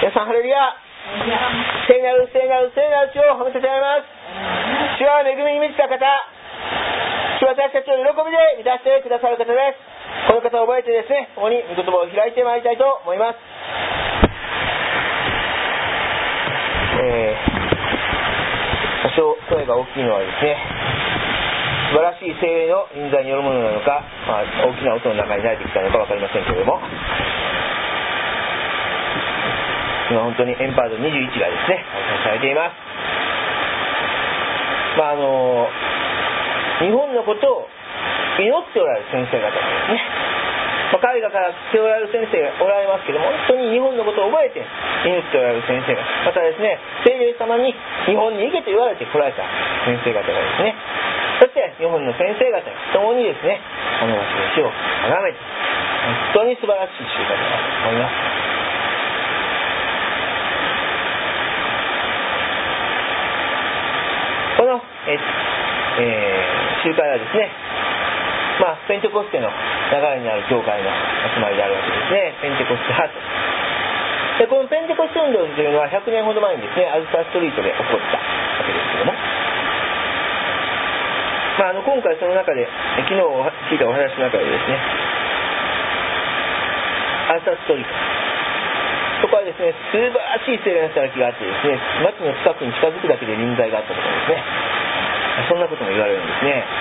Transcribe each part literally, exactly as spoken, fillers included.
皆さんハレルヤ。聖なる聖なる聖なる主を褒めたたえます。主は恵みに満ちた方、主は私たちを喜びで満たしてくださる方です。この方を覚えてですね、共に御言葉を開いてまいりたいと思います。えー、多少声が大きいのはですね、素晴らしい聖霊の臨在によるものなのか、まあ、大きな音の中に慣れてきたのか分かりませんけれども、今本当にエンパードにじゅういちがですね開催されています。まああの日本のことを祈っておられる先生方がですね、まあ、海外から来ておられる先生がおられますけども、本当に日本のことを覚えて祈っておられる先生方、またですね、聖霊様に日本に行けと言われて来られた先生方がですね、そして日本の先生方に共にですね、この私を崇めて、本当に素晴らしい習慣だと思います。この、ええー、集会はですね、まあ、ペンテコステの流れにある教会の集まりであるわけですね。ペンテコステハートで、このペンテコステ運動というのはひゃくねんほど前にですね、アズサストリートで起こったわけですけども、まあ、あの今回その中で昨日聞いたお話の中でですね、アズサストリート、そこはですね、素晴らしい聖霊の働きがあってですね、町の近くに近づくだけで臨在があったとかですね、そんなことも言われるんですね。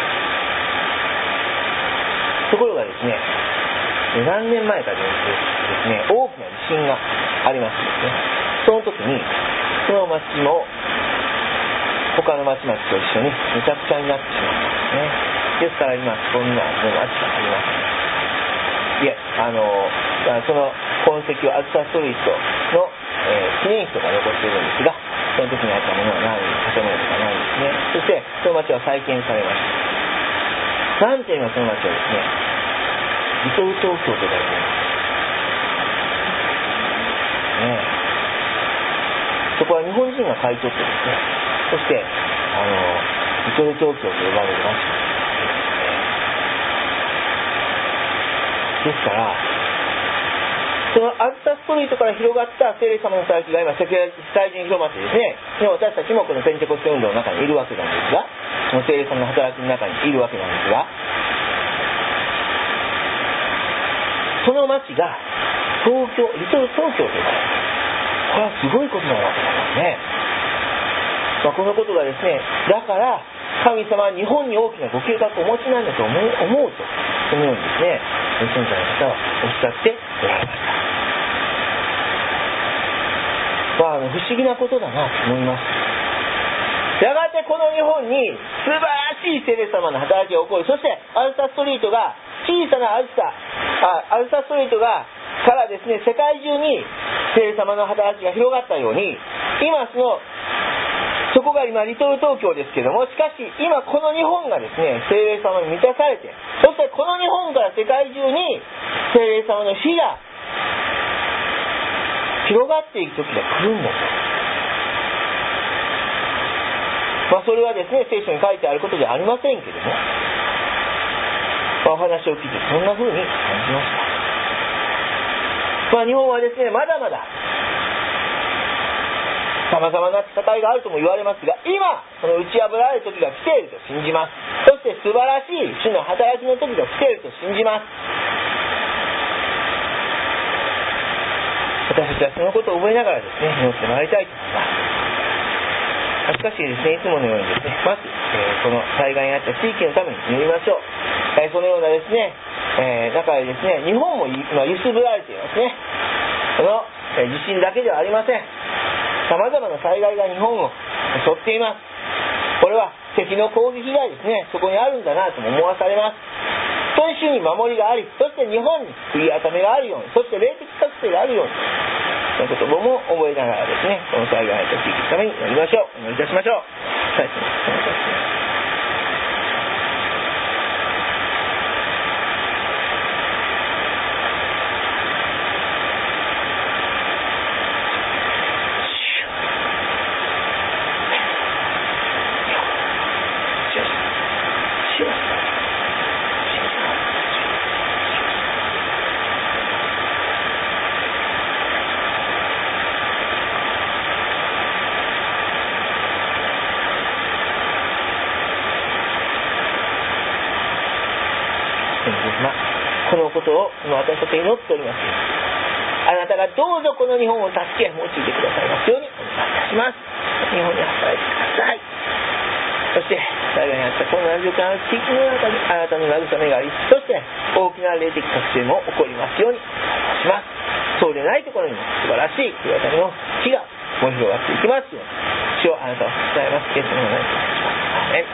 ところがですね、何年前かでですね、大きな地震がありましてですね、その時にその町も他の町々と一緒にめちゃくちゃになってしまったんですね。ですから今そんな町がありません。いや、あのその痕跡をアズサストリートの、えー、記念碑とか残っているんですが、その時にあったものはない、建物とかないんですね。そしてその町は再建されました。なんていうのはその町はですね、リトル東京と呼ばれていますね。そこは日本人が買い取ってですね、そしてあのリトル東京と呼ばれる町ですから、そのアズサストリートから広がった聖霊様の働きが今世界中に広まってですね、私たちもこのペンテコステ運動の中にいるわけなんですが、その聖霊様の働きの中にいるわけなんですが、その町が東京、リトル東京と呼ばれる。これはすごいことなわけなんですね。まあ、このことがですね、だから神様は日本に大きなご計画をお持ちなんだと思う、思うと、そのようにですね、先生の方はおっしゃっておられました。まあ、あの不思議なことだなと思います。やがてこの日本に素晴らしい聖霊様の働きが起こる。そしてアズサストリートが小さなアズサあアズサストリートがからですね、世界中に聖霊様の働きが広がったように、今そのそこが今リトル東京ですけども、しかし今この日本がですね、聖霊様に満たされて、そしてこの日本から世界中に聖霊様の火が広がっていく時が来るんだと。まあそれはですね、聖書に書いてあることではありませんけども、まあ、お話を聞いてそんな風に感じました。まあ日本はですね、まだまだ様々な戦いがあるとも言われますが、今その打ち破られる時が来ていると信じます。そして素晴らしい主の働きの時が来ていると信じます。私たちはそのことを覚えながらですね、祈ってまいりたいと思います。しかしですね、いつものようにですね、まず、えー、この災害にあった地域のために祈りましょう。えー、そのようなですね、えー、中でですね、日本も今揺すぶられていますね。この、えー、地震だけではありません。様々な災害が日本を襲っています。これは敵の攻撃がですね、そこにあるんだなとも思わされます。本当に主に守りがあり、そして日本に悔い改めがあるように、そして霊的覚醒があるように、その言葉も覚えながらですね、この災害を乗り切るために祈りましょう。お祈りいたしましょう。はい。 のことを私たち祈っております。あなたがどうぞこの日本を助け用いてくださいますようにお願いいたします。日本に働いてください。そして災害にあったこのななじゅうかんある地域の中にあなたの慰めがあり、そして大きな霊的覚醒も起こりますようにお願いします。そうでないところにも素晴らしい手当たりの火が燃え広がっていきますように、主をあなたを伝えます。イエスの名前でお願いします。アーメン。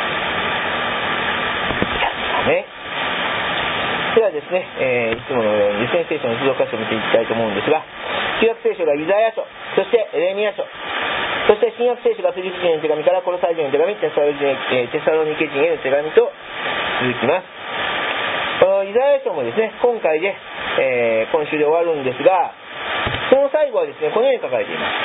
アーメン。ではですね、えー、いつものようにですね、聖書の付属箇所を見ていきたいと思うんですが、旧約聖書がイザヤ書、そしてエレミヤ書、そして新約聖書がフィリピ人への手紙からコロサイ人への手紙、テサロニケ、えー、テサロニケ人への手紙と続きます。このイザヤ書もですね、今回で、えー、今週で終わるんですが、その最後はですね、このように書かれています。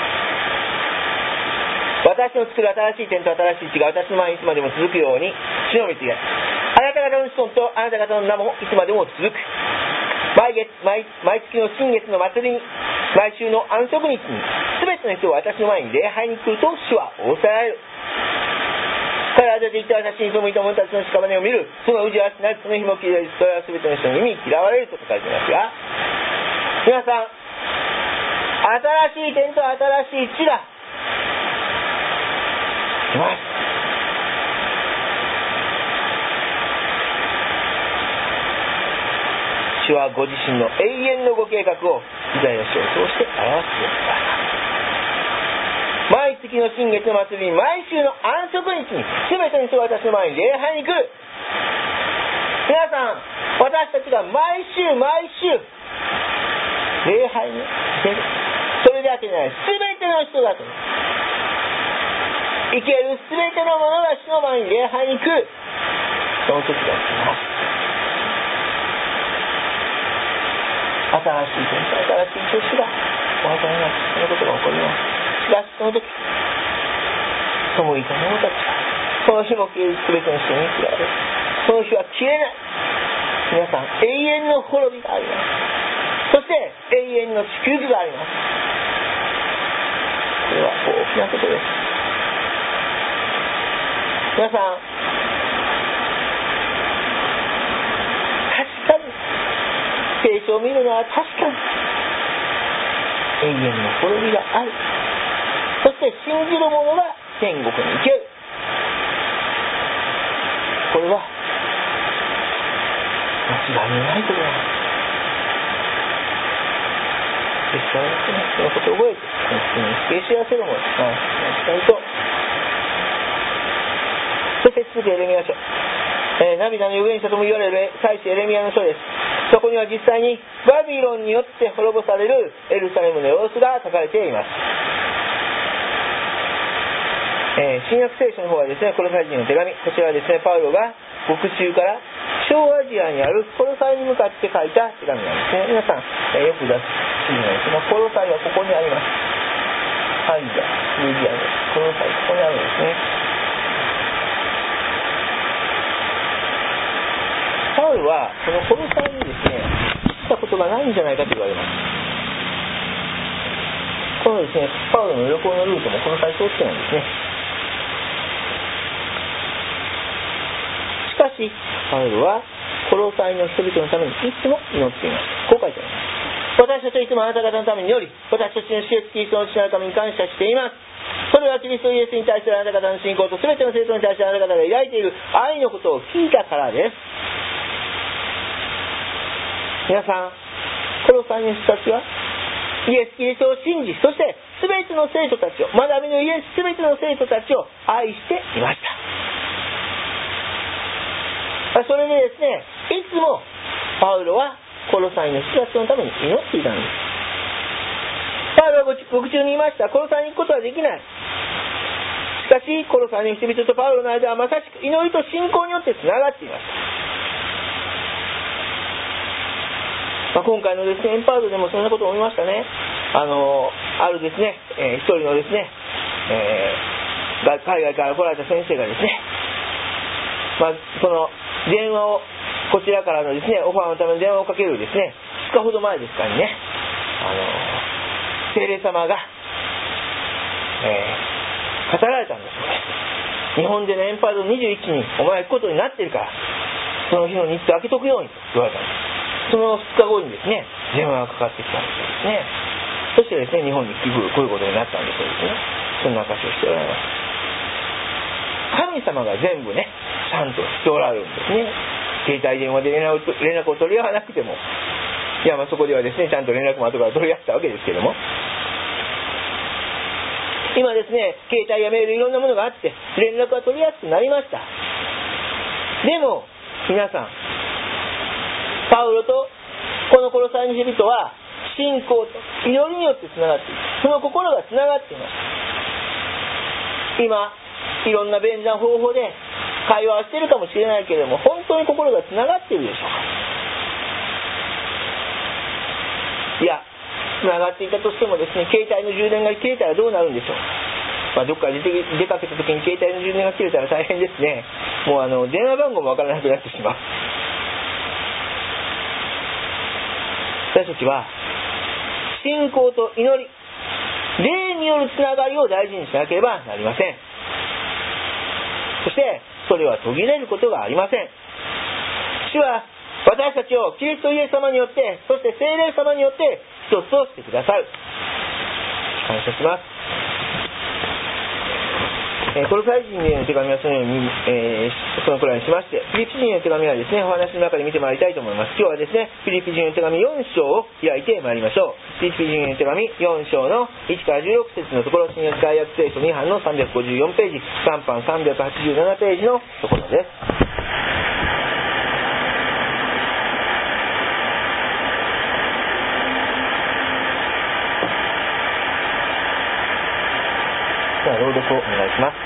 私の作る新しい天と新しい地が私の前にいつまでも続くように、主の道があなた方の子孫とあなた方の名もいつまでも続く。毎月 毎, 毎月の新月の祭りに、毎週の安息日に、すべての人は私の前に礼拝に来ると主は仰せられる。彼らは出て行って私に背いた者たちの屍を見る。その氏はしない、その紐を切られる。それはすべての人の耳に嫌われると書かれていますが、皆さん、新しい天と新しい地が来ます。主はご自身の永遠のご計画をイザヤ書を通して表してください。毎月の新月の祭りに、毎週の安息日に、すべての人が私の前に礼拝に来る。皆さん、私たちが毎週毎週礼拝に出る。それだけでない、すべての人だと生けるすべての者が主の前に礼拝に来る。その時が来ます。新しい天と新しい年がお与えになって、そのことが起こります。しかしその時、背いた者たちはその日も消えるすべての人に嫌われる。その日は消えない。皆さん、永遠の滅びがあります。そして永遠の祝福があります。これは大きなことです。皆さん、確かに聖書を見るのは確かに永遠の滅びがある。そして信じる者が天国に行ける。これは間違いのないことです。ですからですね、そのことを覚えて人に知らせるものですが、しっかりと。そして続けエレミヤ書、えー、涙の預言者とも言われる祭司エレミヤの書です。そこには実際にバビロンによって滅ぼされるエルサレムの様子が書かれています。えー、新約聖書の方はですね、コロサイ人の手紙、こちらはですね、パウロが獄中から小アジアにあるコロサイに向かって書いた手紙なんですね。皆さん、えー、よく出す地図なんですが、コロサイはここにあります。アジア、ユーリアのコロサイ、ここにあるんですね。パウロはこのコロサイにですね、来たことがないんじゃないかと言われます。このですね、パウロの旅行のルートもコロサイ通ってないんですね。しかしパウロはコロサイの人々のためにいつも祈っています。こう書いてあります。私たちはいつもあなた方のために祈り、私たちの主イエスキリストの父なる神に感謝しています。それはキリストイエスに対するあなた方の信仰と全ての生徒に対してあなた方が抱いている愛のことを聞いたからです。皆さん、コロサイの人たちはイエス・キリストを信じ、そして全ての生徒たちを、学びのイエス全ての生徒たちを愛していました。それでですね、いつもパウロはコロサイの人たちのために祈っていたんです。パウロは獄中にいました。コロサイに行くことはできない。しかしコロサイの人々とパウロの間はまさしく祈りと信仰によってつながっていました。まあ、今回のですね、エンパウドでもそんなことを思いましたね。あのあるですね、えー、一人のですね、えー、海外から来られた先生がですね、まあ、その電話をこちらからのですね、オファーのための電話をかけるですね、ふつかほど前ですからね、あの聖霊様が、えー、語られたんです。日本でのエンパウドにじゅういちにんお前行くことになっているから、 その日の日程開けとくようにと言われたんです。そのふつかごにですね、電話がかかってきたんですね。そしてですね、日本に来るこういうことになったんでしょうですね。そんな証をしておられます。神様が全部ね、ちゃんとしておられるんですね。携帯電話で連絡を、連絡を取り合わなくても、いやまあそこではですね、ちゃんと連絡も後から取り合ったわけですけども、今ですね、携帯やメールいろんなものがあって連絡が取りやすくなりました。でも皆さん、パウロとこのコロサイの人々は信仰と祈りによってつながっている。その心がつながっています。今いろんな便座方法で会話をしているかもしれないけれども、本当に心がつながっているでしょうか。いや、つながっていたとしてもですね、携帯の充電が切れたらどうなるんでしょう。まあ、どっか出て出かけた時に携帯の充電が切れたら大変ですね。もうあの電話番号もわからなくなってしまう。私たちは信仰と祈り、霊によるつながりを大事にしなければなりません。そしてそれは途切れることがありません。主は私たちをキリストイエス様によって、そして聖霊様によって一つとしてくださる。感謝します。えー、コロサイ人への手紙はそのように、えー、そのくらいにしまして、フィリピ人への手紙はですね、お話の中で見てまいりたいと思います。今日はですね、フィリピ人への手紙よん章を開いてまいりましょう。フィリピ人への手紙よん章のいちからじゅうろく節のところ、新約改訳聖書に版のさんびゃくごじゅうよんページ、さん版さんびゃくはちじゅうななページのところです。では朗読をお願いします。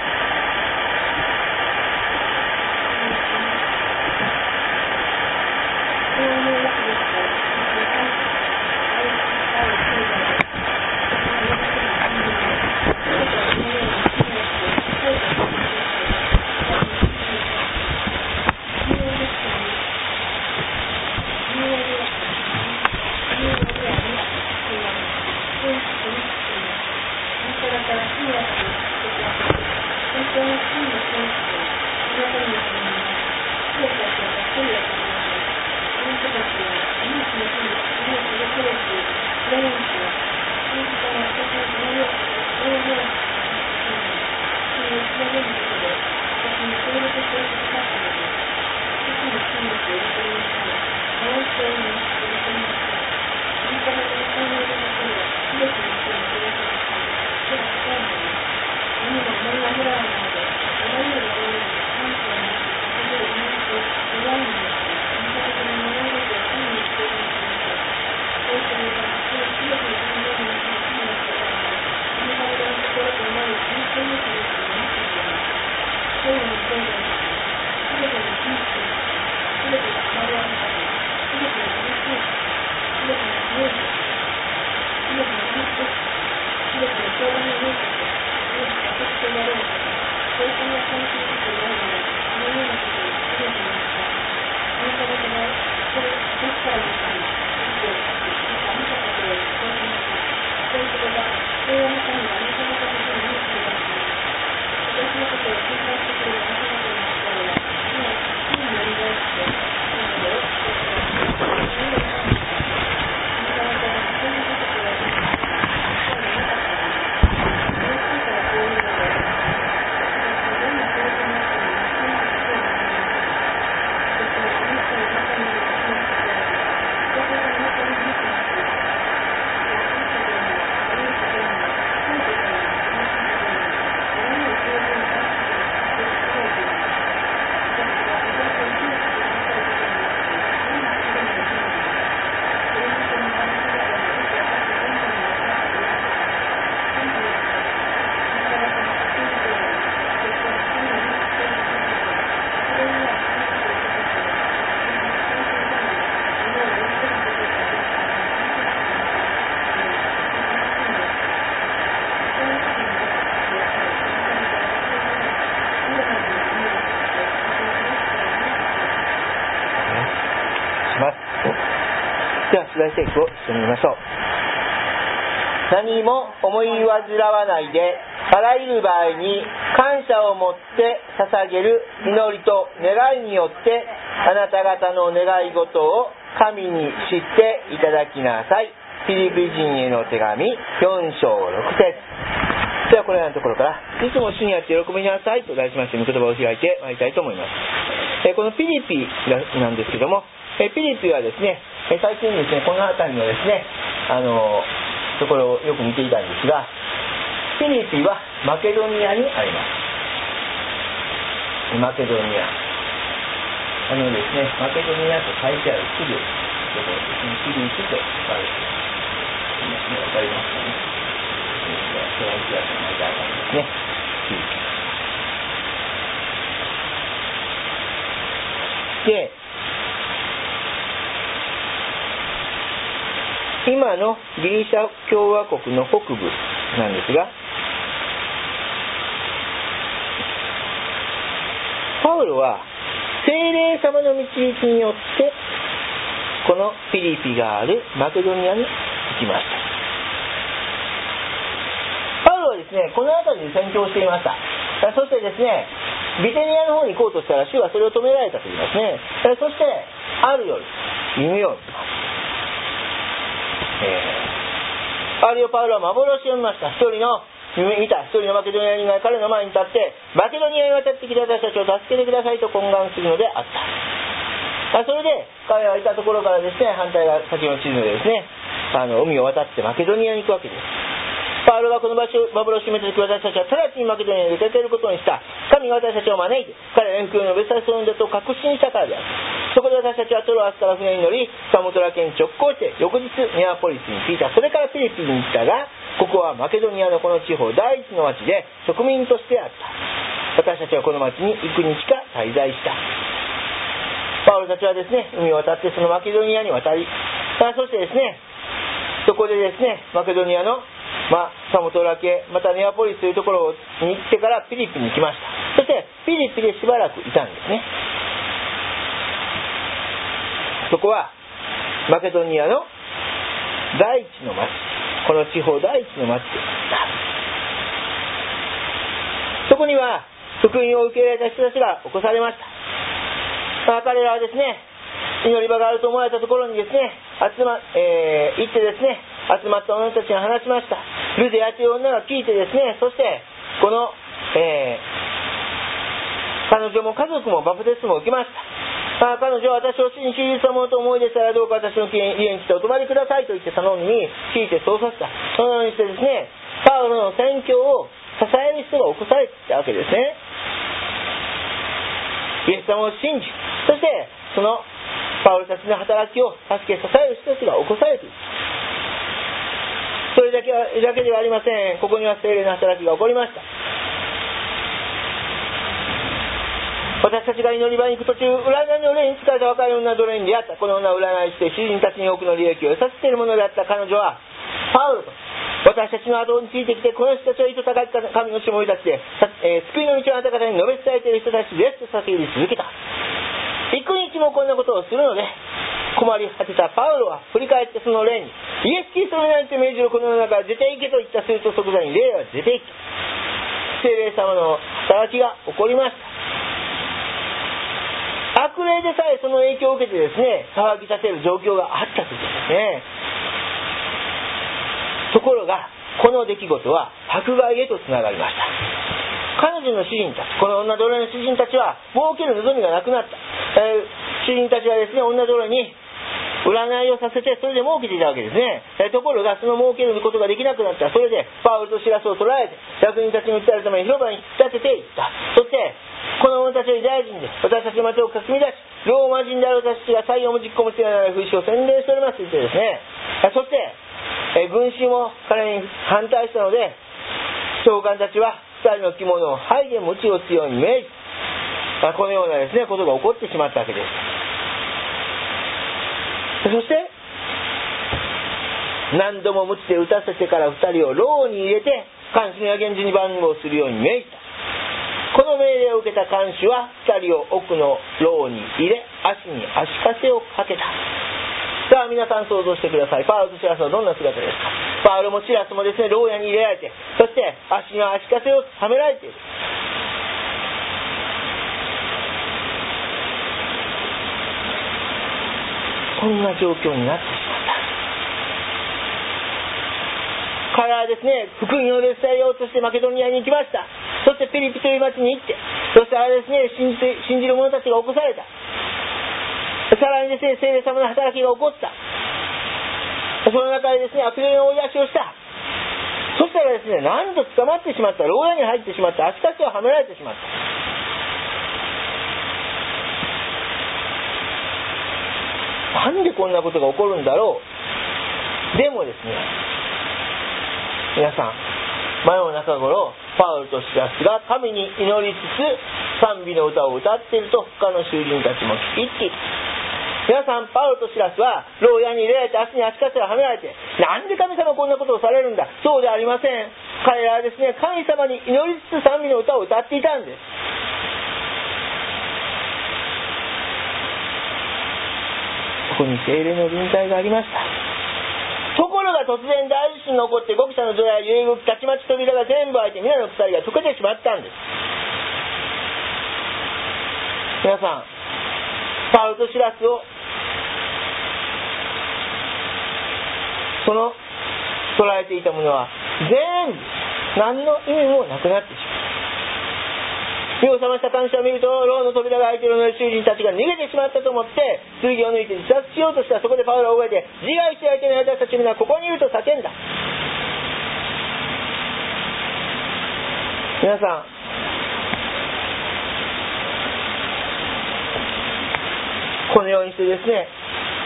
では、主題聖句を一緒に見ましょう。 何も思い煩わないで、あらゆる場合に感謝を持って捧げる祈りと願いによって、あなた方の願い事を神に知っていただきなさい。フィリピ人への手紙よん章ろく節。ではこれらのところから、いつも主にあって喜びなさいと題しまして御言葉を開いてまいりたいと思います。えこのピリピなんですけども、えピリピはですね、え最近ですね、この辺りのですね、あのところをよく見ていたんですが、ピリピはマケドニアにあります。マケドニア。あのですね、マケドニアと書いてあるすぐところですね、ピリピと書かれていますね。わかりますかね。フランスやと書いてあるんですね。で、今のギリシャ共和国の北部なんですが、パウロは聖霊様の導きによってこのピリピがあるマケドニアに行きました。パウロはですね、この辺りで宣教していました。そしてですね、ビテニアの方に行こうとしたら主はそれを止められたと言いますね。そしてある夜夢を見ます。えー、あるよパウロは幻を見ました。一人の夢見た一人のマケドニア人が彼の前に立って、マケドニアに渡ってきた私たちを助けてくださいと懇願するのであった。それで彼はいたところからですね、反対側先の地図でですね、あの海を渡ってマケドニアに行くわけです。パウロがこの場所幻を見た時、私たちは直ちにマケドニアに出かけることにした。神が私たちを招いて彼らの福音を述べさせるんだと確信したからである。そこで私たちはトロアスから船に乗り、サモトラ県に直行して翌日ネアポリスに着いた。それからピリピに行ったが、ここはマケドニアのこの地方第一の町で植民としてあった。私たちはこの町に幾日か滞在した。パウロたちはですね、海を渡ってそのマケドニアに渡り、そしてですね、そこでですね、マケドニアのまあ、サモトラ家、またネアポリスというところに行ってからピリピに来ました。そしてピリピでしばらくいたんですね。そこはマケドニアの第一の町、この地方第一の町でした。そこには福音を受け入れた人たちが起こされました。まあ、彼らはですね、祈り場があると思われたところにですね、集ま、えー、行ってですね、集まった女たちに話しました。ルデアという女が聞いてですね、そしてこの、えー、彼女も家族もバプテスマを受けました。あ彼女は私を真実のものと思い出したらどうか私の家に来てお泊まりくださいと言って頼みに聞いてそうさせた。そのようにしてですね、パウロの宣教を支える人が起こされていたわけですね。イエス様を信じ、そしてそのパウロたちの働きを助け支える人たちが起こされている。それだけはだけではありません。ここには聖霊の働きが起こりました。私たちが祈り場に行く途中、占いの霊に疲れた若い女の奴隷に出会った。この女を占いして主人たちに多くの利益を得させているものであった彼女は、パウロと私たちの後についてきて、この人たちは意図高い神のしもりたちで、えー、救いの道をあなた方に述べ伝えている人たちですと叫び続けた。幾日もこんなことをするので困り果てたパウロは振り返ってその霊に、イエス・キリストの名にて命じるこの世の中から出て行けと言ったすると即座に霊は出て行き、聖霊様の働きが起こりました。悪霊でさえその影響を受けてですね、騒ぎ立てる状況があったということですね。ところがこの出来事は迫害へとつながりました。彼女の主人たち、この女奴隷の主人たちは儲ける望みがなくなった、えー、主人たちはですね、女奴隷に占いをさせてそれで儲けていたわけですね。えー、ところがその儲けることができなくなった。それでパウロとシラスを捕らえて役人たちに訴えるために広場に立てていった。そしてこの者たちはユダヤ人で私たちの町をかき乱し、ローマ人である私たちが採用も実行もしていない風刺を宣伝しておりますと言ってですね、そして、えー、群衆も彼に反対したので、長官たちはふたりの着物を剥いで鞭を打つように命じ、このようなですねことが起こってしまったわけです。そして何度も鞭で打たせてからふたりを牢に入れて看守のや源氏に番号するように命じた。この命令を受けた看守はふたりを奥の牢に入れ、足に足かせをかけた。さあ皆さん想像してください。パウロとシラスはどんな姿ですか。 パウロもシラスもですね、牢屋に入れられて、そして足には足かせをはめられている。そんな状況になってしまった。彼らはですね、福音を伝えようとしてマケドニアに行きました。そしてピリピという町に行って、そしてあれですね、信じて、信じる者たちが起こされた。さらにですね、聖霊様の働きが起こった。その中でですね、悪霊の追い出しをした。そしたらですね、なんと捕まってしまった、牢屋に入ってしまった、足かせをはめられてしまった。なんでこんなことが起こるんだろう。でもですね、皆さん、真夜中頃、パウロとシラスが神に祈りつつ賛美の歌を歌っていると、他の囚人たちも聞き入っている。皆さん、パウロとシラスは牢屋に入れられて、足に足かせをはめられて、なんで神様こんなことをされるんだ。そうではありません。彼らはですね、神様に祈りつつ賛美の歌を歌っていたんです。そこに聖霊の臨在がありました。ところが突然大地震が起こって、極者の除や揺れ動き、たちまち扉が全部開いて、皆の鎖が溶けてしまったんです。皆さん、パウロとシラスをその捉えていたものは全部何の意味もなくなってしまう。目を覚ました看守を見ると、牢の扉が開いているので囚人たちが逃げてしまったと思って剣を抜いて自殺しようとした。そこでパウロを覚えて、自害してはいけない私たち皆ここにいると叫んだ。皆さん、このようにしてですね、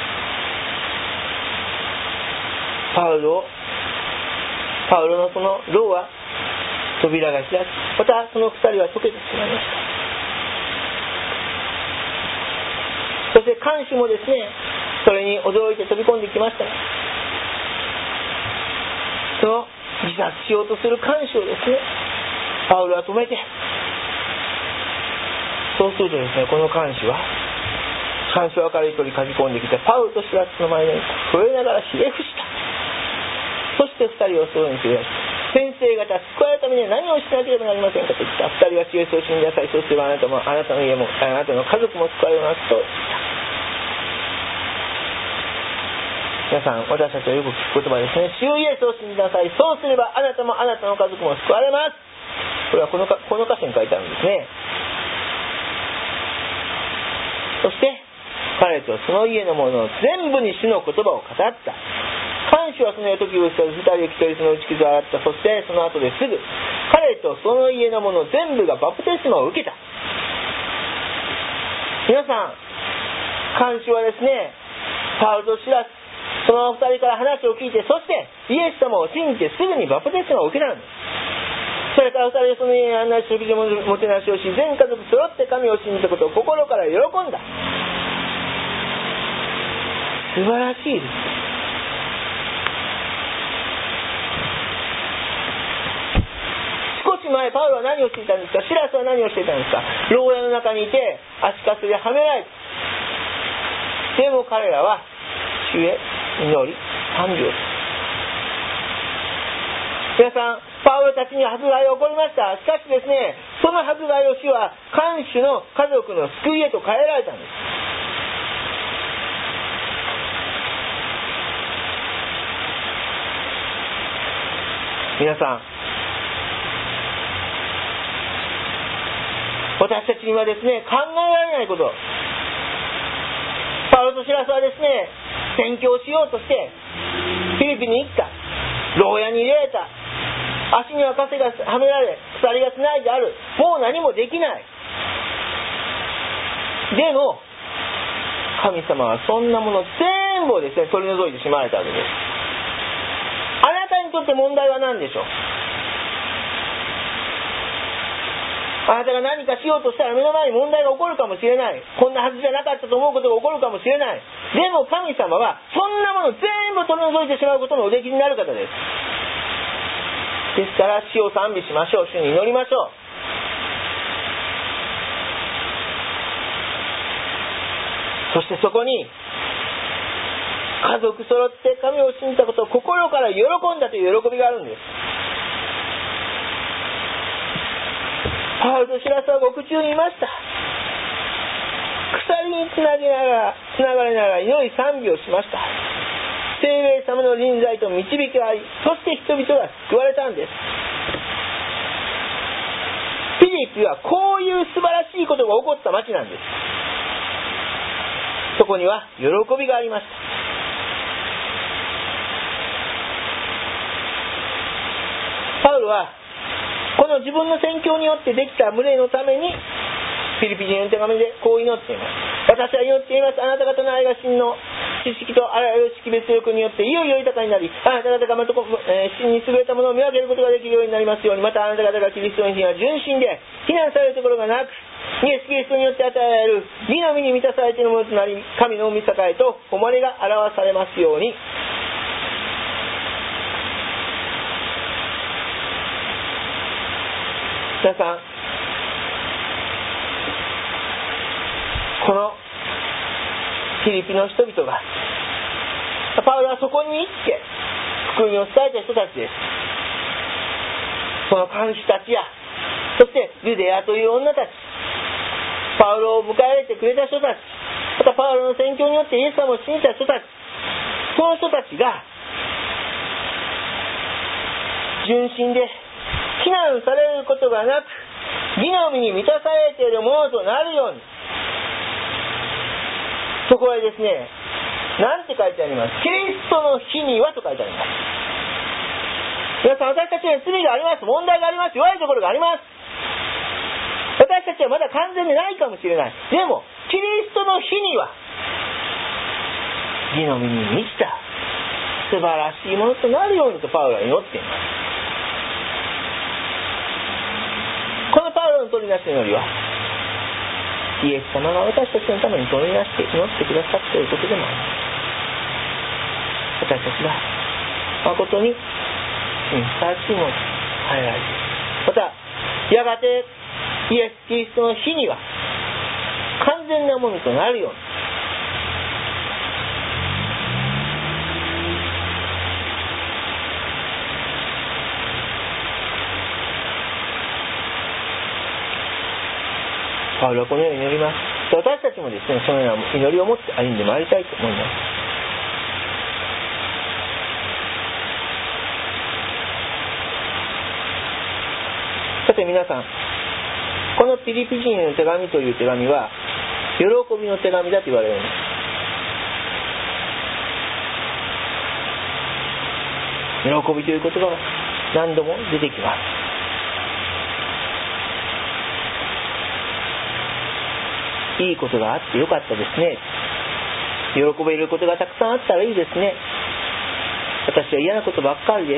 パウロパウロのその牢は扉が開き、またその鎖は解けてしまいました。そして看守もですね、それに驚いて飛び込んできました。その自殺しようとする看守をですね、パウロは止めて、そうするとですね、この看守は看守は明るい鳥かじ込んできて、パウロとシラスの前に震えながらひれ伏した。そして二人をそのように連れ出して、先生方、救われるためには何をしなければなりませんかと言った。二人はイエスを信じなさい。そうすればあなたもあなたの家もあなたの家族も救われますと言った。皆さん、私たちはよく聞く言葉ですね。主イエスを信じなさい。そうすればあなたもあなたの家族も救われます。これはこのかこの箇所に書いてあるんですね。そして彼とその家の者の全部に主の言葉を語った。看守はその時をした二人を来てその打ち傷を洗った。そしてその後ですぐ彼とその家の者全部がバプテスマを受けた。皆さん、看守はですね、パウロとシラス、その二人から話を聞いて、そしてイエス様を信じてすぐにバプテスマを受けたんです。それから二人はその家に案内し、食事ももてなしをし、全家族揃って神を信じたことを心から喜んだ。素晴らしいです。少し前、パウロは何をしていたんですか。シラスは何をしていたんですか。牢屋の中にいて足かせではめられた。でも彼らは主へ祈り賛美をした。皆さん、パウロたちに迫害が起こりました。しかしですね、その迫害を主は看守の家族の救いへと変えられたんです。皆さん、私たちにはですね、考えられないこと、パウロとシラスはですね、宣教しようとしてフィリピンに行った。牢屋に入れられた。足には枷がはめられ、鎖がつないである。もう何もできない。でも神様はそんなもの全部をですね、取り除いてしまわれたわけです。あなたにとって問題は何でしょう。あなたが何かしようとしたら目の前に問題が起こるかもしれない。こんなはずじゃなかったと思うことが起こるかもしれない。でも神様はそんなもの全部取り除いてしまうことのおできになる方です。ですから主を賛美しましょう。主に祈りましょう。そしてそこに家族揃って神を信じたことを心から喜んだという喜びがあるんです。パウロとシラスは獄中にいました。鎖につなげながらつながれながら祈り賛美をしました。聖霊様の臨在と導きがあり、そして人々が救われたんです。フィリピはこういう素晴らしいことが起こった町なんです。そこには喜びがありました。パウロはこの自分の宣教によってできた群れのためにフィリピ人の手紙でこう祈っています。私は祈っています。あなた方の愛が真の知識とあらゆる識別力によっていよいよ豊かになり、あなた方がまとこ、えー、真に優れたものを見分けることができるようになりますように。またあなた方がキリストの日には純真で非難されるところがなく、イエス・キリストによって与えられる義の実に満たされているものとなり、神の御栄えと誉れが表されますように。皆さん、このフィリピの人々が、パウロはそこに行って福音を伝えた人たちです。その看守たちや、そしてユデヤという女たち、パウロを迎え入れてくれた人たち、またパウロの宣教によってイエス様を信じた人たち、その人たちが純真で非難されることがなく、義の実に満たされているものとなるように。そこへですね、なんて書いてあります。キリストの日にはと書いてあります。皆さん、私たちには罪があります。問題があります。弱いところがあります。私たちはまだ完全でないかもしれない。でもキリストの日には義の実に満ちた素晴らしいものとなるようにとパウロは祈っています。このパウロの取りなしの祈りは、イエス様が私たちのために取りなして祈ってくださっていることでもあります。私たちが誠に新ふさわしいものと変えられている。またやがてイエス・キリストの日には完全なものとなるように、パウロはこのように祈ります。私たちもですね、そのような祈りを持って歩んでまいりたいと思います。さて皆さん、このピリピ人への手紙という手紙は喜びの手紙だと言われるんです。喜びという言葉が何度も出てきます。いいことがあってよかったですね。喜べることがたくさんあったらいいですね。私は嫌なことばっかりです。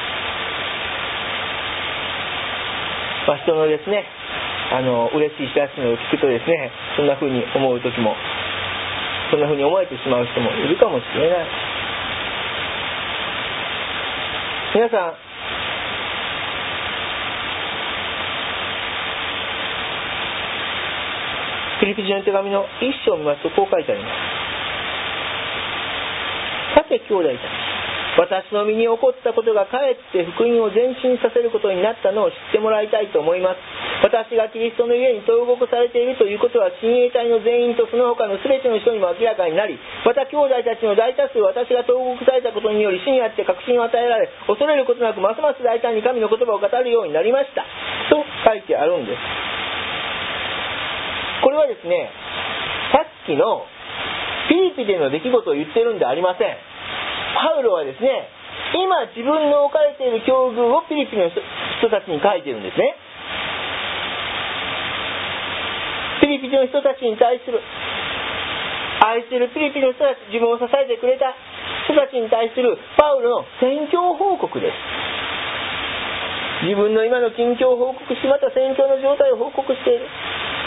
まあ、人のですね、あの嬉しい知らせを聞くとですね、そんな風に思う時も、そんな風に思えてしまう人もいるかもしれない。皆さん、フィリピ人の手紙の一章を見ますとこう書いてあります。さて兄弟たち、私の身に起こったことがかえって福音を前進させることになったのを知ってもらいたいと思います。私がキリストの家に投獄されているということは親衛隊の全員とその他の全ての人にも明らかになり、また兄弟たちの大多数私が投獄されたことにより死にあって確信を与えられ、恐れることなくますます大胆に神の言葉を語るようになりましたと書いてあるんです。これはですね、さっきのフィリピでの出来事を言っているんではありません。パウロはですね、今自分の置かれている境遇をフィリピの人たちに書いているんですね。フィリピの人たちに対する、愛するフィリピの人たち、自分を支えてくれた人たちに対するパウロの宣教報告です。自分の今の近況を報告し、また宣教の状態を報告している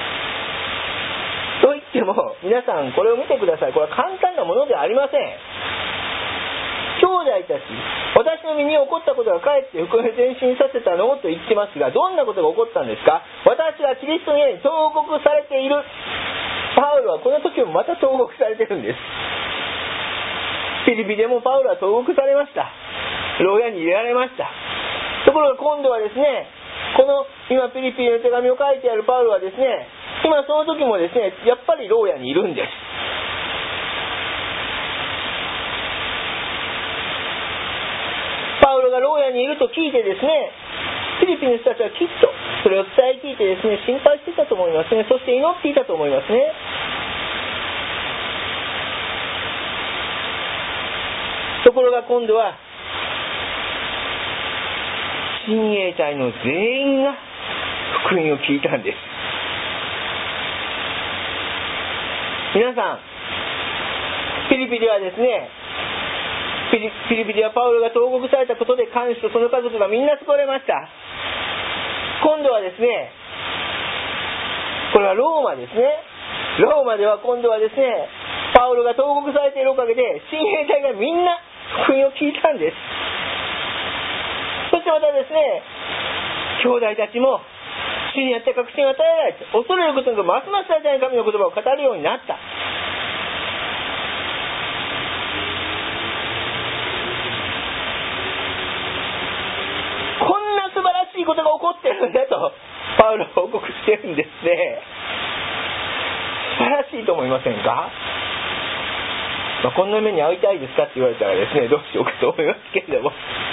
と言っても、皆さんこれを見てください。これは簡単なものではありません。兄弟たち、私の身に起こったことがかえって福音を前進させたのと言ってますが、どんなことが起こったんですか？私はキリストの家に投獄されている。パウロはこの時もまた投獄されているんです。 ピリピでもパウロは投獄されました。牢屋に入れられました。ところが今度はですね、この今ピリピの手紙を書いてあるパウロはですね、今その時もですね、やっぱり牢屋にいるんです。パウロが牢屋にいると聞いてですね、フィリピンの人たちはきっとそれを伝え聞いてですね、心配していたと思いますね。そして祈っていたと思いますね。ところが今度は親衛隊の全員が福音を聞いたんです。皆さん、フィリピではですね、フィリ、フィリピではパウロが投獄されたことで看守とその家族がみんな救われました。今度はですね、これはローマですね。ローマでは今度はですね、パウロが投獄されているおかげで親衛隊がみんな福音を聞いたんです。そしてまたですね、兄弟たちも主にあって確信を与えられて、恐れることなくますます大胆に神の言葉を語るようになった。こんな素晴らしいことが起こってるんだとパウロは報告してるんですね。素晴らしいと思いませんか？まあ、こんな目に遭いたいですかって言われたらですね、どうしようかと思いますけれども、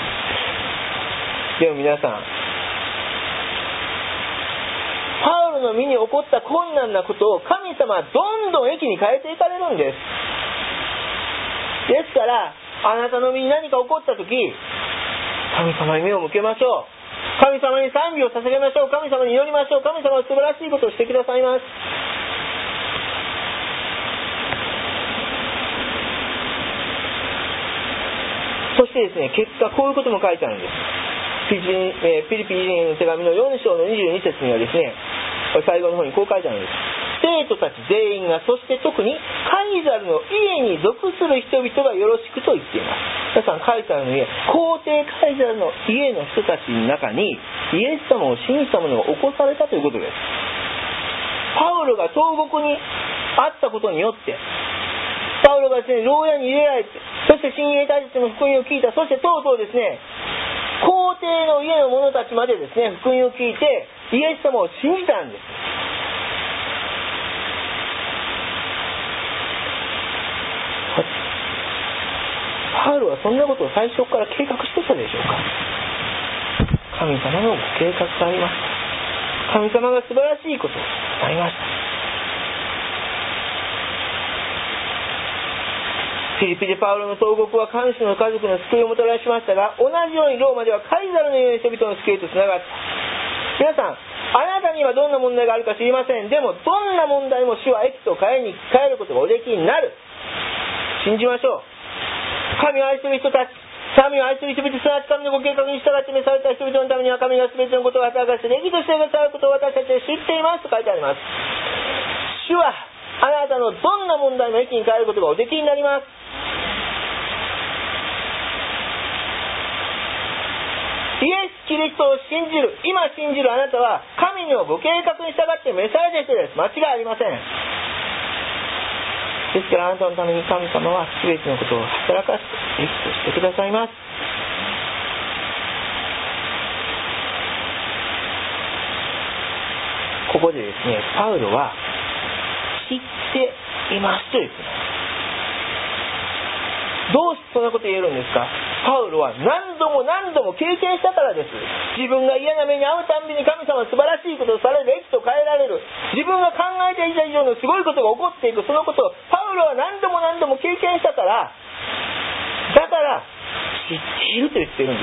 でも皆さん、パウロの身に起こった困難なことを神様はどんどん益に変えていかれるんです。ですからあなたの身に何か起こったとき、神様に目を向けましょう。神様に賛美を捧げましょう。神様に祈りましょう。神様は素晴らしいことをしてくださいます。そしてですね、結果こういうことも書いてあるんです。ピリピ、えー、ピリピ人への手紙のよん章のにじゅうに節にはですね、最後の方にこう書いてあるんです。生徒たち全員が、そして特にカイザルの家に属する人々がよろしくと言っています。皆さん、カイザルの家、皇帝カイザルの家の人たちの中にイエス様を信じた者が起こされたということです。パウロが投獄にあったことによって、パウロがですね、牢屋に入れられて、そして親衛隊たちの福音を聞いた。そしてとうとうですね、皇帝の家の者たちまでですね、福音を聞いてイエス様を信じたんです。パウロはそんなことを最初から計画してたでしょうか？神様のご計画がありました。神様が素晴らしいことをありました。フィリピでパウロの投獄は看守の家族の救いをもたらしましたが、同じようにローマではカイザルのような人々の救いとつながった。皆さん、あなたにはどんな問題があるか知りません。でもどんな問題も主は益と変えに変えることがおできになる。信じましょう。神を愛する人たち、神を愛する人々、すなわち神のご計画に従って召された人々のためには、神が全てのことを働かせて益としてくださることを私たちは知っていますと書いてあります。主はあなたのどんな問題も益に変えることがおできになります。イエス・キリストを信じる、今信じるあなたは神のご計画に従って召された人です。間違いありません。ですからあなたのために神様は全てのことを働かせて益としてくださいます。ここでですね、パウロは知っていますと言っています。どうしてそんなこと言えるんですか？パウロは何度も何度も経験したからです。自分が嫌な目に遭うたんびに神様は素晴らしいことをされる、益と変えられる、自分が考えていた以上のすごいことが起こっていく、そのことをパウロは何度も何度も経験したから、だから知っていると言っているんです。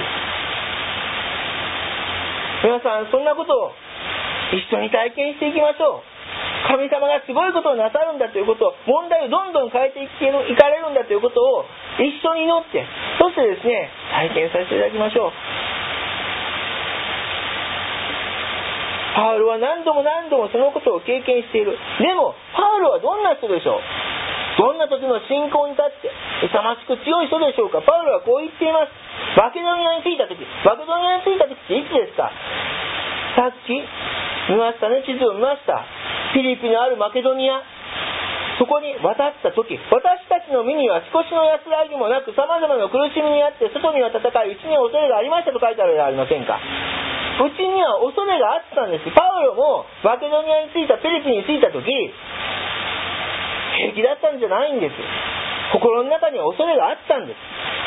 皆さん、そんなことを一緒に体験していきましょう。神様がすごいことをなさるんだということを、問題をどんどん変えていかれるんだということを一緒に祈って、そしてですね、体験させていただきましょう。パウロは何度も何度もそのことを経験している。でもパウロはどんな人でしょう？どんな時の信仰に立って勇ましく強い人でしょうか？パウロはこう言っています。マケドニアに着いた時、マケドニアに着いた時っていつですか？さっき見ましたね、地図を見ました。フィリピのあるマケドニア、 そこに渡った時、私たちの身には少しの安らぎもなく、様々な苦しみにあって、外には戦い、内には恐れがありましたと書いてあるではありませんか。うちには恐れがあったんです。パウロもマケドニアに着いた、ペリピに着いた時、平気だったんじゃないんです。心の中には恐れがあったんです。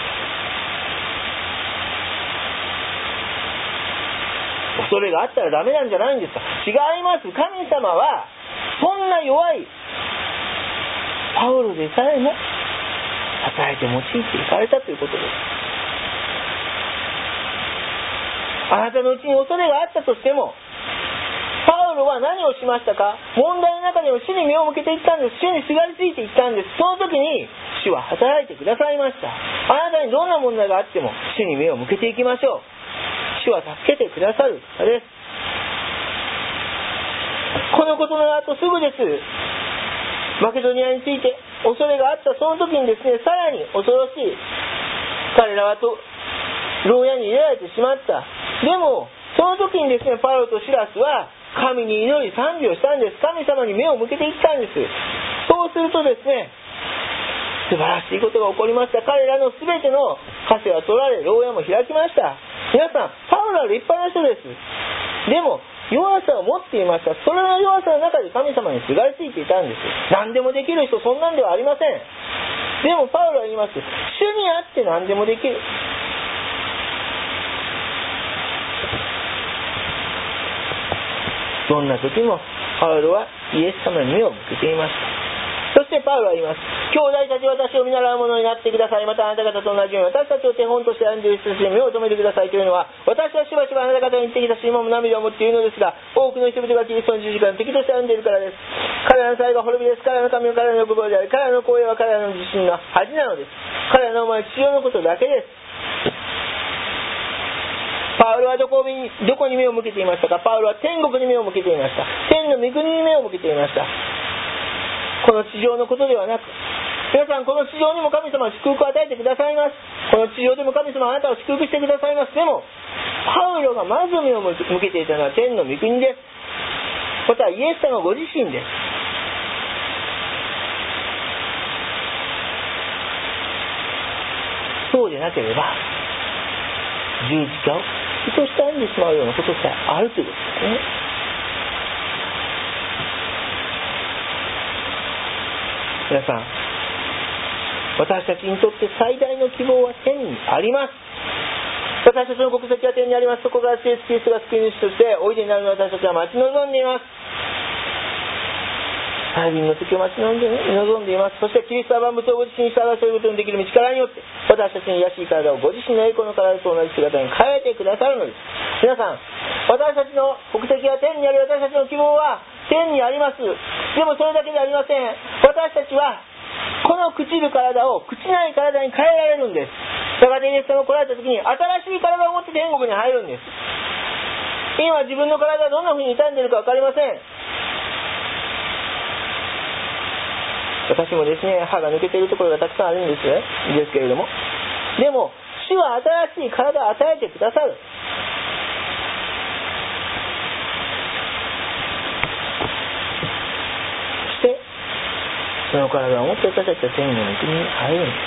恐れがあったらダメなんじゃないんですか。違います。神様はそんな弱いパウロでさえも与えて用いていかれたということです。あなたのうちに恐れがあったとしても、パウロは何をしましたか。問題の中でも主に目を向けていったんです。主にすがりついていったんです。その時に主は働いてくださいました。あなたにどんな問題があっても主に目を向けていきましょう。主は助けてくださる方です。このことの後すぐです。マケドニアについて恐れがあったその時にですね、さらに恐ろしい、彼らはと牢屋に入れられてしまった。でもその時にですね、パウロとシラスは神に祈り賛美をしたんです。神様に目を向けていったんです。そうするとですね、素晴らしいことが起こりました。彼らのすべての枷は取られ、牢屋も開きました。皆さん、パウロは立派な人です。でも弱さを持っていました。それの弱さの中で神様にすがりついていたんです。何でもできる人、そんなんではありません。でもパウロは言います。主にあって何でもできる。どんな時もパウロはイエス様に目を向けていました。そしてパウロは言います。兄弟たち、私を見習う者になってください。またあなた方と同じように私たちを手本として歩んでいる人たちに目を留めてくださいというのは、私はしばしばあなた方に言ってきたし、今も涙を持っているのですが、多くの人々がキリストの十字架の敵として歩んでいるからです。彼らの最後は滅びです。彼らの神は彼らの欲望であり、彼らの光栄は彼らの自信の恥なのです。彼らの思いは地上のことだけです。パウロはどこに、どこに目を向けていましたか。パウロは天国に目を向けていました。天の御国に目を向けていました。この地上のことではなく、皆さん、この地上にも神様は祝福を与えてくださいます。この地上でも神様はあなたを祝福してくださいます。でもパウロがまず目を向けていたのは天の御国です。またイエス様ご自身です。そうでなければ十字架を人として歩んでしまうようなことさえあるということですね。皆さん、私たちにとって最大の希望は天にあります。私たちの国籍は天にあります。そこからイエス・キリストが救い主としておいでになるのを私たちは待ち望んでいます。再臨の時を待ち望んでいます。そしてキリストは万物をご自身に従わせることのできる道からによって私たちの癒しい体をご自身の栄光の体と同じ姿に変えてくださるのです。皆さん、私たちの国籍は天にあり、私たちの希望は天にあります。でもそれだけではありません。私たちはこの朽ちる体を朽ちない体に変えられるんです。やがてイエス様が来られた時に新しい体を持って天国に入るんです。今自分の体はどんな風に傷んでいるか分かりません。私もですね、歯が抜けているところがたくさんあるんですね、ですけれども、でも主は新しい体を与えてくださる。そしてその体を持って私たちは天の御国に入るんです。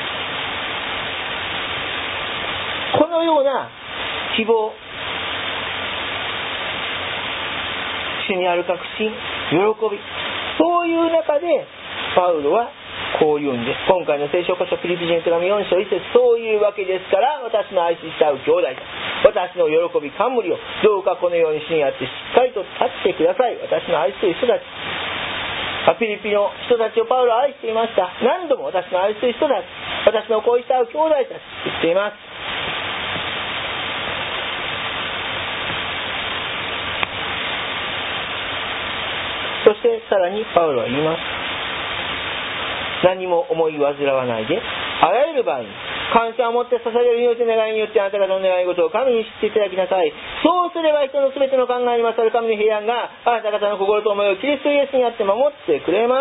このような希望、主にある確信、喜び、そういう中でパウロはこう言うんです。今回の聖書箇所フィリピ人の手紙よん章いち節、そういうわけですから私の愛し慕う兄弟たち、私の喜び冠をどうかこのように主にあってしっかりと立ってください。私の愛する人たち、フィリピの人たちをパウロは愛していました。何度も私の愛する人たち、私の恋した兄弟たちと言っています。そしてさらにパウロは言います。何も思い煩わないで、あらゆる場合に感謝を持って捧げる命の願いによってあなた方の願い事を神に知っていただきなさい。そうすれば人のすべての考えに勝る神の平安があなた方の心と思いをキリストイエスにあって守ってくれます。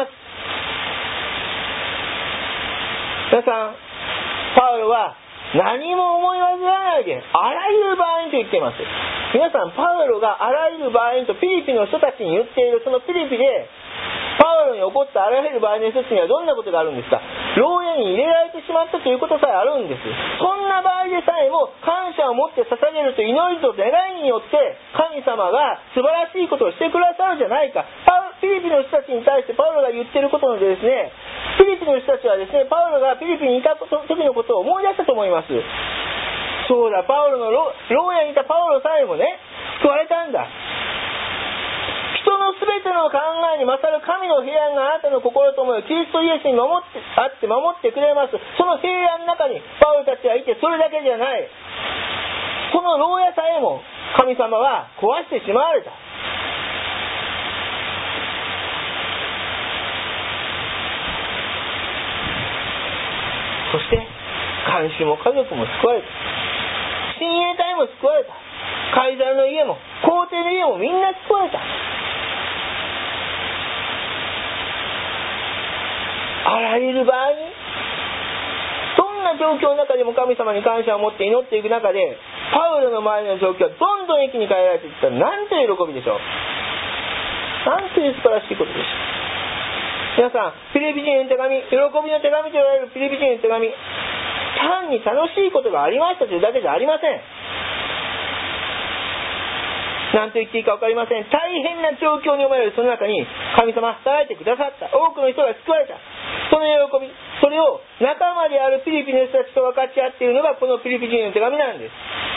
皆さん、パウロは何も思い煩わないであらゆる場合にと言っています。皆さん、パウロがあらゆる場合にとフィリピの人たちに言っているそのフィリピでパウウロに起こったあらゆる場合の一つにはどんなことがあるんですか？牢屋に入れられてしまったということさえあるんです。そんな場合でさえも感謝を持って捧げると祈りと願いによって神様が素晴らしいことをしてくださるじゃないか。フィリピンの人たちに対してパウロが言っていることのですね、フィリピンの人たちはですね、パウロがフィリピンにいた時のことを思い出したと思います。そうだ、パウロの牢屋にいたパウロさえもね、救われたんだ。人のすべての考えに勝る神の平安があなたの心と思いをキリストイエスに守ってあって守ってくれます。その平安の中にパウロたちはいて、それだけじゃない。その牢屋さえも神様は壊してしまわれた。そして看守も家族も救われた。親衛隊も救われた。カイザルの家も皇帝の家もみんな救われた。あらゆる場合にどんな状況の中でも神様に感謝を持って祈っていく中で、パウロの周りの状況はどんどん一気に変えられていったら、なんという喜びでしょう。なんという素晴らしいことでしょう。皆さん、フィリピ人への手紙、喜びの手紙と言われるフィリピ人への手紙、単に楽しいことがありましたというだけじゃありません。何と言っていいか分かりません。大変な状況に思われるその中に神様は働いてくださった。多くの人が救われた。その喜び、それを仲間であるフィリピンの人たちと分かち合っているのがこのフィリピン人への手紙なんです。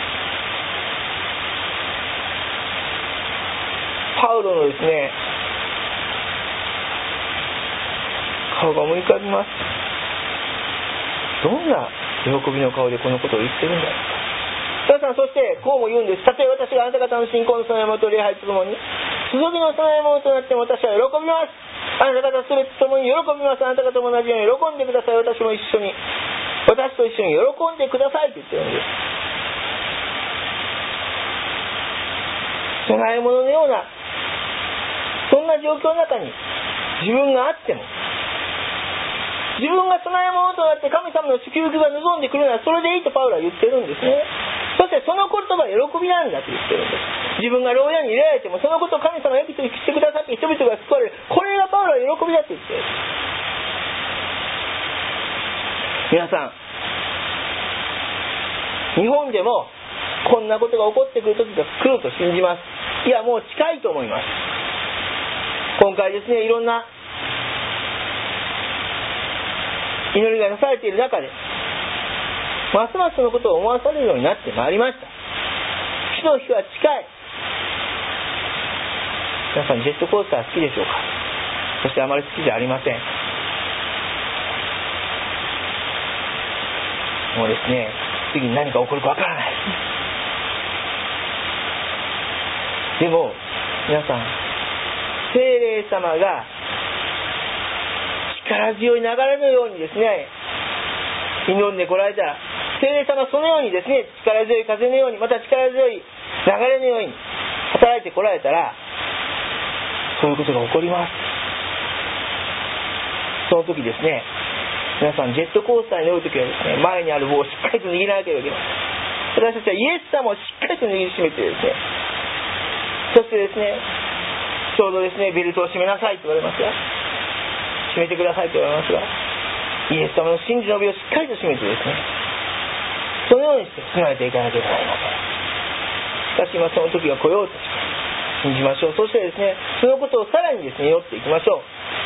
パウロのですね、顔が思い浮かびます。どんな喜びの顔でこのことを言ってるんだろうか。皆さん、そしてこうも言うんです。たとえ私があなた方の信仰の供え物と礼拝とともに注ぎの供え物となっても私は喜びます。あなた方すべてともに喜びます。あなた方も同じように喜んでください。私も一緒に私と一緒に喜んでくださいと言ってるんです。供え物のようなそんな状況の中に自分があっても、自分が供え物となって神様の祝福が望んでくるならそれでいいとパウロは言ってるんですね。そしてその言葉は喜びなんだと言ってるんです。自分が牢屋に入れられてもそのことを神様が益としてくださって人々が救われる、これがパウロは喜びだと言っている。皆さん、日本でもこんなことが起こってくる時が来ると信じます。いや、もう近いと思います。今回ですね、いろんな祈りがなされている中でますますそのことを思わされるようになってまいりました。死の日は近い。皆さん、ジェットコースター好きでしょうか？そしてあまり好きじゃありません。もうですね、次に何が起こるかわからない。でも皆さん、聖霊様が力強い流れのようにですね祈んでこられたら、聖霊様そのようにですね力強い風のように、また力強い流れのように働いてこられたら、そういうことが起こります。その時ですね、皆さんジェットコースターに乗るときはですね、前にある棒をしっかりと握らなければいけない。私たちはイエス様をしっかりと握りしめてですね、そしてですね、ちょうどですねベルトを締めなさいと言われますが、締めてくださいと言われますが、イエス様の真理の帯をしっかりと締めてですね、そのようにして備えていかなければなりません。しかし今その時が来ようと信じましょう。そしてですね、そのことをさらにですね祈っていきましょう。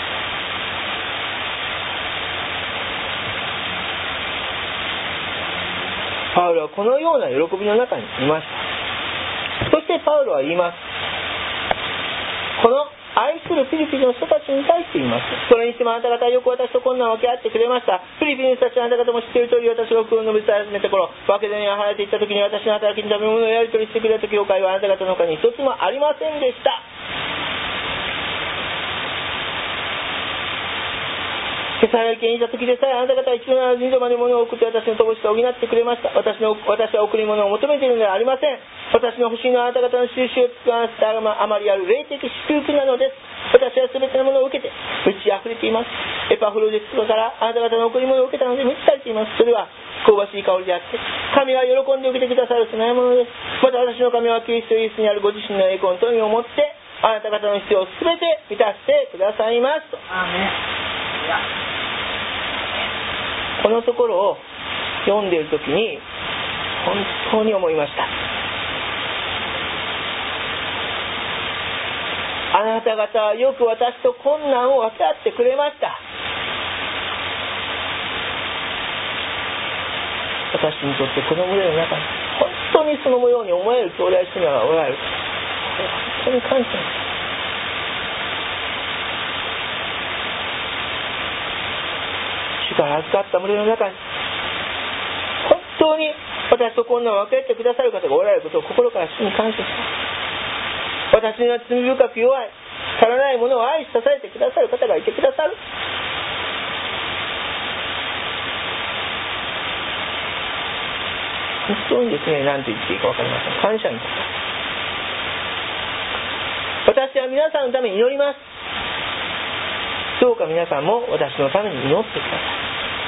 パウロはこのような喜びの中にいました。そしてパウロは言います。この愛するフィリピンの人たちに対して言います。それにしてもあなた方はよく私とこんな分け合ってくれました。フィリピンの人たちはあなた方も知っている通り、私が福音の述べ伝え始めた頃、分け銭を払っていった時に私の働きに食べ物をやり取りしてくれた教会はあなた方の他に一つもありませんでした。テサロニケにいた時でさえあなた方は一度なら二度まで物を送って私の乏しさを補ってくれました。私の私は贈り物を求めているのではありません。私の欲しいのはあなた方の収集を使わせたあまりある霊的祝福なのです。私は全てのものを受けて満ち溢れています。エパフロディスからあなた方の贈り物を受けたので満ち足りています。それは香ばしい香りであって神は喜んで受けてくださる供え物です。また私の神はキリストイエスにあるご自身の栄光の富を持ってあなた方の必要をすべて満たしてくださいますと。 アーメン。 このところを読んでいるときに本当に思いました。あなた方はよく私と困難を分け合ってくれました。私にとってこの群れの中に本当にそのように思える兄弟姉妹がおられる。本当に感謝です。主から預かった群れの中に本当に私と困難を分け合ってくださる方がおられることを心から主に感謝します。私には罪深く弱い足らないものを愛し支えてくださる方がいてくださる。本当にですね、何と言っていいか分かりません。感謝に。私は皆さんのために祈ります。どうか皆さんも私のために祈ってください。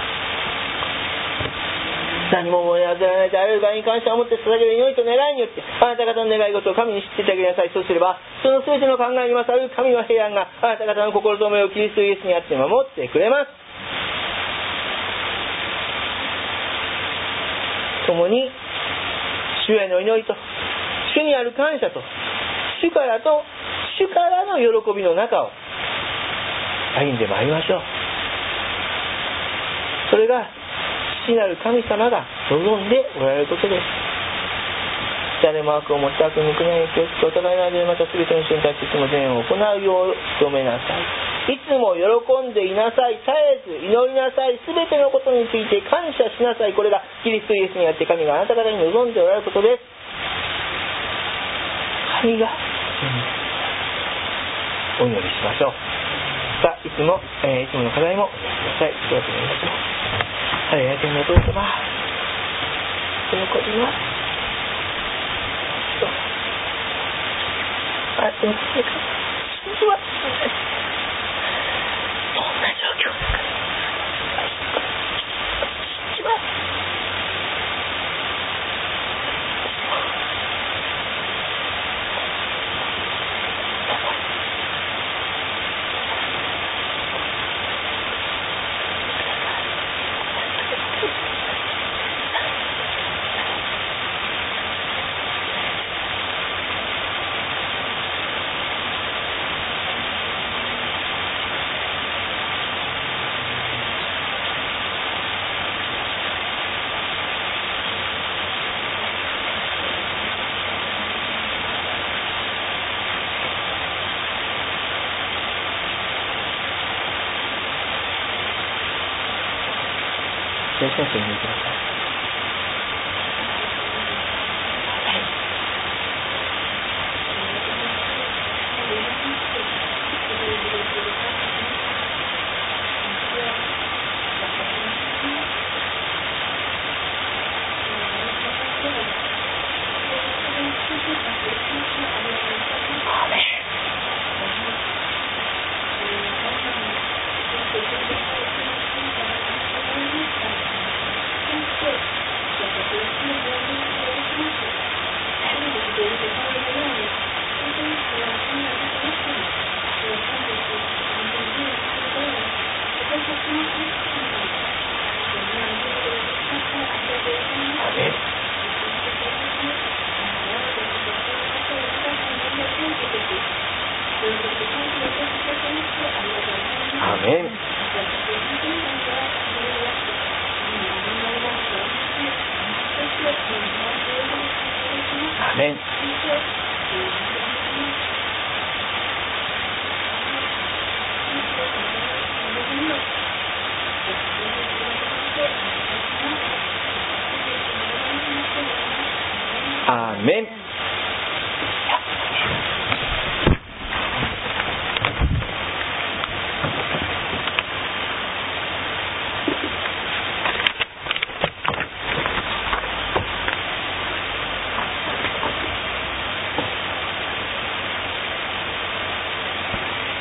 何も思い当たらないであらゆる場合に感謝を持って捧げる祈りと願いによってあなた方の願い事を神に知っていただきなさい。そうすればその全ての考えに勝る神の平安があなた方の心と思いをキリストイエスにあって守ってくれます。共に主への祈りと主にある感謝と主からと主からの喜びの中を歩んでまいりましょう。それが父なる神様が望んでおられることです。誰も悪をもって悪に向くないように気をつけお互いの間でまた全ての人に対していつも善を行うよう努めなさい。いつも喜んでいなさい。絶えず祈りなさい。全てのことについて感謝しなさい。これがキリストイエスにあって神があなた方に望んでおられることです。神がお祈りしましょう。さあいつも、えー、いつもの課題もお祈りください。そうやって祈りましょう。はい、天のお父様、喜びます。あなたの生活、信じます。そんな状況だから信じます。先生に言ってください。アメン。アメン。アメン。